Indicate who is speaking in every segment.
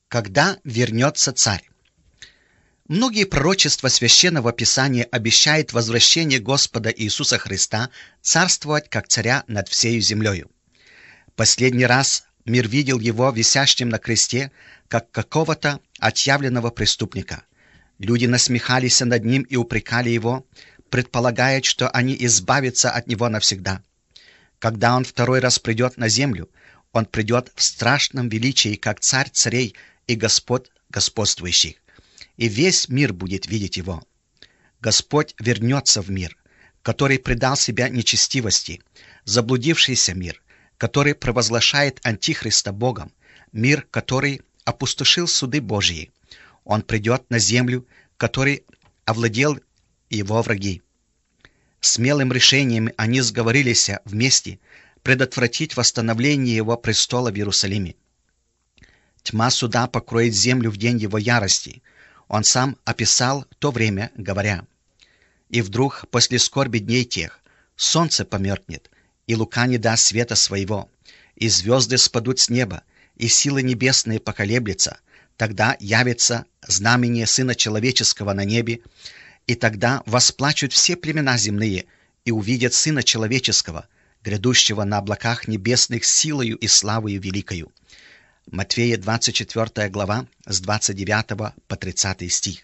Speaker 1: Когда вернется царь? Многие пророчества Священного Писания обещают возвращение Господа Иисуса Христа царствовать как царя над всею землею. Последний раз мир видел его висящим на кресте, как какого-то отъявленного преступника. Люди насмехались над ним и упрекали его, предполагая, что они избавятся от него навсегда. Когда он второй раз придет на землю, он придет в страшном величии, как царь царей и Господь господствующих, и весь мир будет видеть его. Господь вернется в мир, который предал себя нечестивости, заблудившийся мир, который провозглашает Антихриста Богом, мир, который опустошил суды Божьи. Он придет на землю, который овладел его враги. Смелым решением они сговорились вместе предотвратить восстановление его престола в Иерусалиме. Тьма суда покроет землю в день его ярости. Он сам описал то время, говоря: «И вдруг, после скорби дней тех, солнце померкнет, и лука не даст света своего, и звезды спадут с неба, и силы небесные поколеблются. Тогда явится знамение Сына Человеческого на небе, и тогда восплачут все племена земные, и увидят Сына Человеческого, грядущего на облаках небесных силою и славою великою». Матфея 24 глава, с 29 по 30 стих.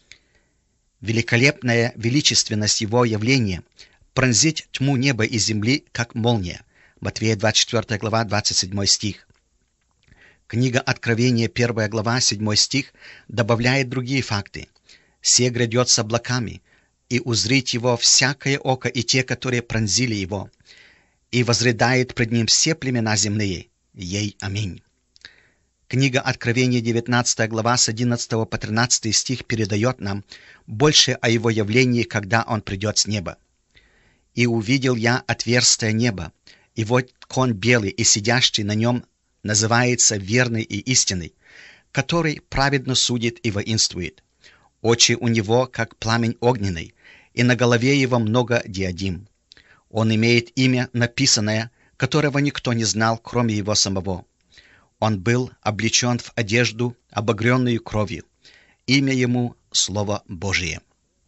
Speaker 1: Великолепная величественность его явления пронзит тьму неба и земли, как молния. Матфея 24 глава, 27 стих. Книга Откровения, 1 глава, 7 стих, добавляет другие факты. «Се грядет с облаками, и узрит его всякое око, и те, которые пронзили его, и возрыдает пред ним все племена земные. Ей аминь». Книга Откровения, 19 глава, с 11 по 13 стих передает нам больше о его явлении, когда он придет с неба. «И увидел я отверстие неба, и вот конь белый, и сидящий на нем называется верный и истинный, который праведно судит и воинствует. Очи у него, как пламень огненный, и на голове его много диадим. Он имеет имя написанное, которого никто не знал, кроме его самого. Он был облечен в одежду, обогренную кровью. Имя ему — Слово Божие».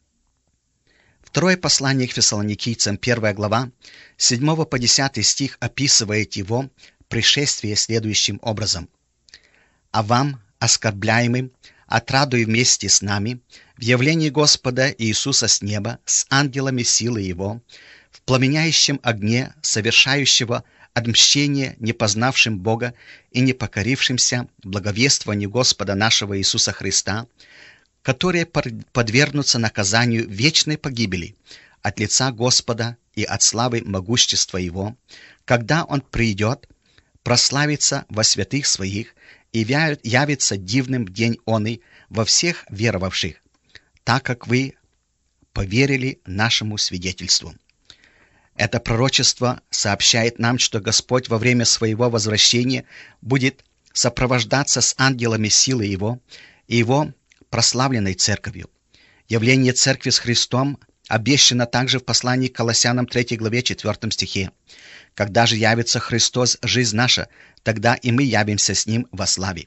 Speaker 1: Второе послание к Фессалоникийцам, 1 глава, 7 по 10 стих описывает его пришествие следующим образом: «А вам, оскорбляемым, отрадуй вместе с нами в явлении Господа Иисуса с неба, с ангелами силы Его, в пламеняющем огне, совершающего отмщение непознавшим Бога и не покорившимся благовествованию Господа нашего Иисуса Христа, которые подвергнутся наказанию вечной погибели от лица Господа и от славы могущества Его, когда Он придет, прославится во святых Своих и явится дивным день оный во всех веровавших, так как вы поверили нашему свидетельству». Это пророчество сообщает нам, что Господь во время Своего возвращения будет сопровождаться с ангелами силы Его и Его прославленной Церковью. Явление Церкви с Христом обещано также в послании к Колоссянам 3 главе 4 стихе: «Когда же явится Христос, жизнь наша, тогда и мы явимся с Ним во славе».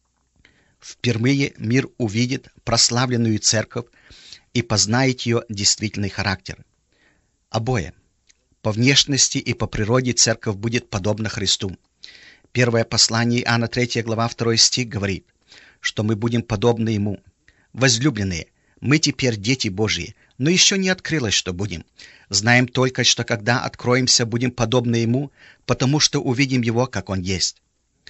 Speaker 1: Впервые мир увидит прославленную Церковь и познает ее действительный характер. Обои. По внешности и по природе Церковь будет подобна Христу. Первое послание Иоанна 3 глава 2 стих говорит, что мы будем подобны Ему. «Возлюбленные, мы теперь дети Божьи, но еще не открылось, что будем. Знаем только, что когда откроемся, будем подобны Ему, потому что увидим Его, как Он есть».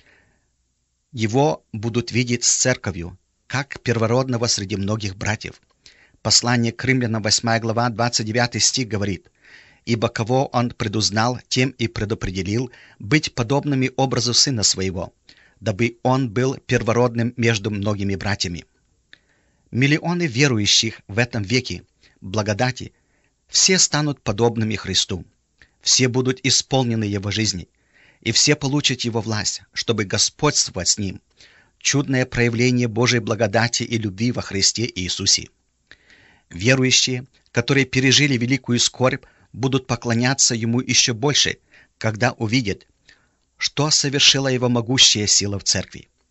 Speaker 1: Его будут видеть с Церковью, как первородного среди многих братьев. Послание к Римлянам, 8 глава, 29 стих говорит: «Ибо кого Он предузнал, тем и предопределил быть подобными образу Сына Своего, дабы Он был первородным между многими братьями». Миллионы верующих в этом веке благодати все станут подобными Христу. Все будут исполнены Его жизни, и все получат Его власть, чтобы господствовать с Ним. Чудное проявление Божьей благодати и любви во Христе Иисусе. Верующие, которые пережили великую скорбь, будут поклоняться Ему еще больше, когда увидят, что совершила Его могущая сила в Церкви.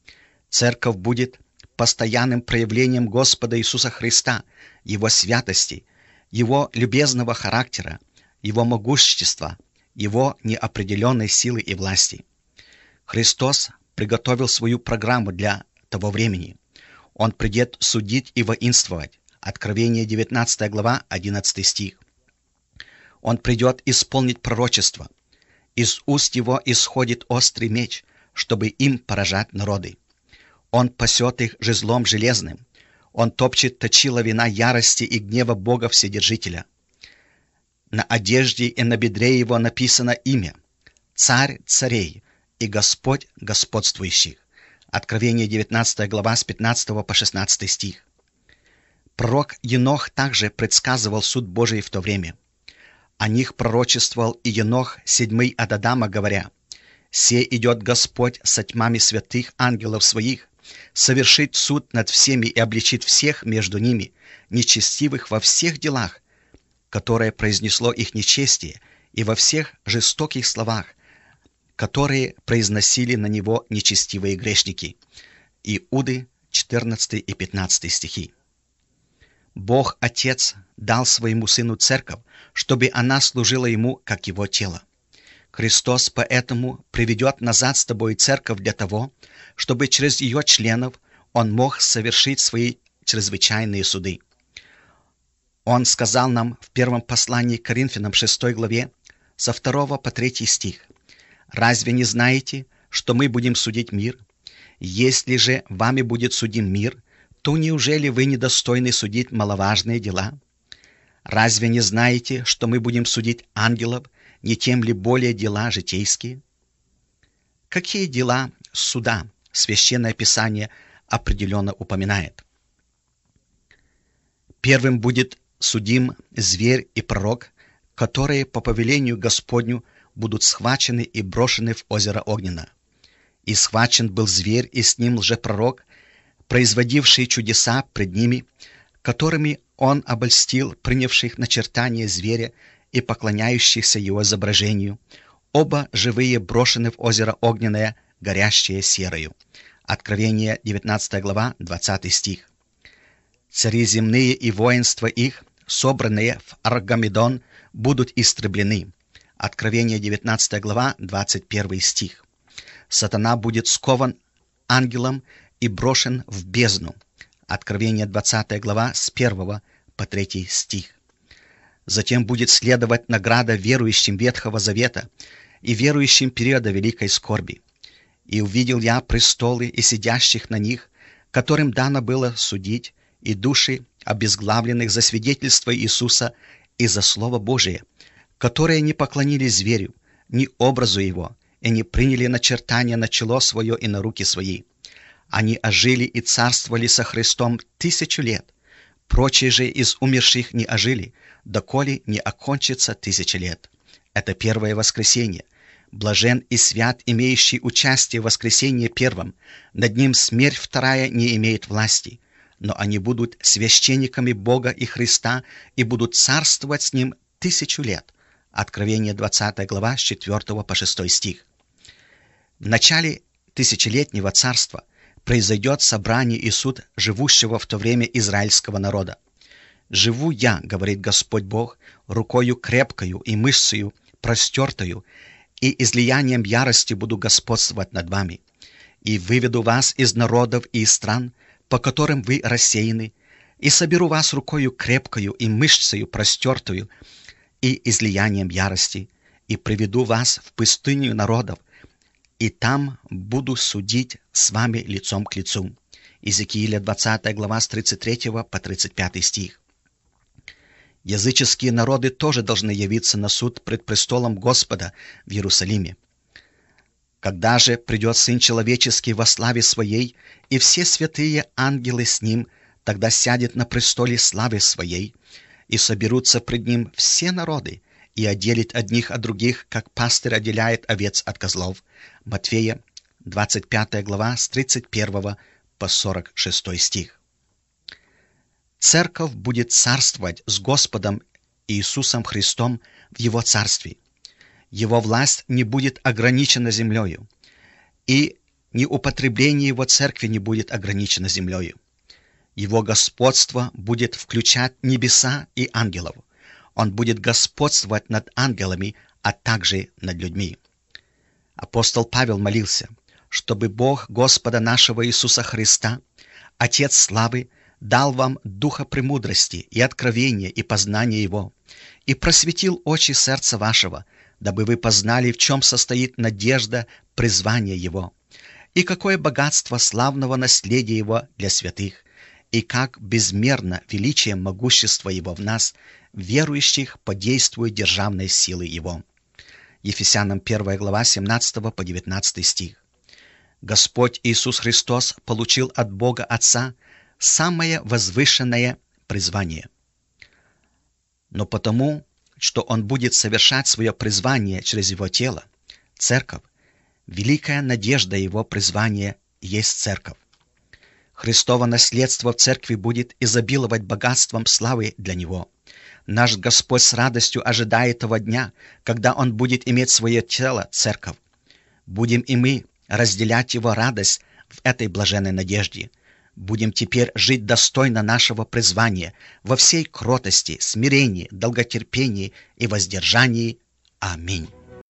Speaker 1: Церковь будет постоянным проявлением Господа Иисуса Христа, Его святости, Его любезного характера, Его могущества, Его неопределенной силы и власти. Христос приготовил свою программу для того времени. Он придет судить и воинствовать. Откровение 19 глава, 11 стих. Он придет исполнить пророчество. Из уст Его исходит острый меч, чтобы им поражать народы. Он пасет их жезлом железным. Он топчет точила вина ярости и гнева Бога Вседержителя. На одежде и на бедре Его написано имя — Царь царей и Господь господствующих. Откровение 19 глава с 15 по 16 стих. Пророк Енох также предсказывал суд Божий в то время. О них пророчествовал и Енох, седьмый от Адама, говоря: «Се идет Господь со тьмами святых ангелов своих, совершит суд над всеми и обличит всех между ними, нечестивых во всех делах, которое произнесло их нечестие, и во всех жестоких словах, которые произносили на него нечестивые грешники». Иуды 14 и 15 стихи. Бог Отец дал своему Сыну Церковь, чтобы она служила Ему, как Его тело. Христос поэтому приведет назад с тобой Церковь для того, чтобы через ее членов Он мог совершить свои чрезвычайные суды. Он сказал нам в первом послании к Коринфянам 6 главе со 2 по 3 стих: «Разве не знаете, что мы будем судить мир? Если же вами будет судим мир, то неужели вы недостойны судить маловажные дела? Разве не знаете, что мы будем судить ангелов, не тем ли более дела житейские?» Какие дела суда Священное Писание определенно упоминает? Первым будет судим зверь и пророк, которые по повелению Господню будут схвачены и брошены в озеро Огненно. И схвачен был зверь, и с ним лжепророк, производивший чудеса пред ними, которыми он обольстил принявших начертание зверя и поклоняющихся его изображению. Оба живые брошены в озеро Огненное, горящее серою. Откровение 19 глава, 20 стих. Цари земные и воинства их, собранные в Аргамедон, будут истреблены. Откровение 19 глава, 21 стих. Сатана будет скован ангелом и брошен в бездну. Откровение 20 глава с 1 по 3 стих. Затем будет следовать награда верующим Ветхого Завета и верующим периода Великой Скорби. «И увидел я престолы и сидящих на них, которым дано было судить, и души обезглавленных за свидетельство Иисуса и за Слово Божие, которые не поклонились зверю, ни образу его, и не приняли начертания на чело свое и на руки свои. Они ожили и царствовали со Христом 1000 лет. Прочие же из умерших не ожили, доколе не окончится 1000 лет». Это первое воскресенье. Блажен и свят, имеющий участие в воскресенье первом. Над ним смерть вторая не имеет власти. Но они будут священниками Бога и Христа и будут царствовать с ним 1000 лет. Откровение 20 глава с 4 по 6 стих. В начале тысячелетнего царства произойдет собрание и суд живущего в то время израильского народа. «Живу я, — говорит Господь Бог, — рукою крепкою и мышцею простертою, и излиянием ярости буду господствовать над вами. И выведу вас из народов и из стран, по которым вы рассеяны, и соберу вас рукою крепкою и мышцею простертою, и излиянием ярости, и приведу вас в пустыню народов, и там буду судить с вами лицом к лицу». Иезекииля 20 глава с 33 по 35 стих. Языческие народы тоже должны явиться на суд пред престолом Господа в Иерусалиме. Когда же придет Сын Человеческий во славе Своей, и все святые ангелы с Ним, тогда сядет на престоле славы Своей, и соберутся пред Ним все народы, и отделит одних от других, как пастырь отделяет овец от козлов. Матфея 25 глава с 31 по 46 стих. Церковь будет царствовать с Господом Иисусом Христом в Его царстве. Его власть не будет ограничена землею. И ни употребление Его церкви не будет ограничено землею. Его господство будет включать небеса и ангелов. Он будет господствовать над ангелами, а также над людьми. Апостол Павел молился, чтобы Бог Господа нашего Иисуса Христа, Отец славы, дал вам духа премудрости и откровения и познания Его, и просветил очи сердца вашего, дабы вы познали, в чем состоит надежда призвания Его, и какое богатство славного наследия Его для святых, и как безмерно величие могущества Его в нас, верующих по действию державной силы Его. Ефесянам 1 глава 17 по 19 стих. Господь Иисус Христос получил от Бога Отца самое возвышенное призвание. Но потому, что Он будет совершать свое призвание через Его тело, Церковь, великая надежда Его призвания есть Церковь. Христово наследство в Церкви будет изобиловать богатством славы для Него. Наш Господь с радостью ожидает того дня, когда Он будет иметь свое тело, Церковь. Будем и мы разделять Его радость в этой блаженной надежде. Будем теперь жить достойно нашего призвания во всей кротости, смирении, долготерпении и воздержании. Аминь.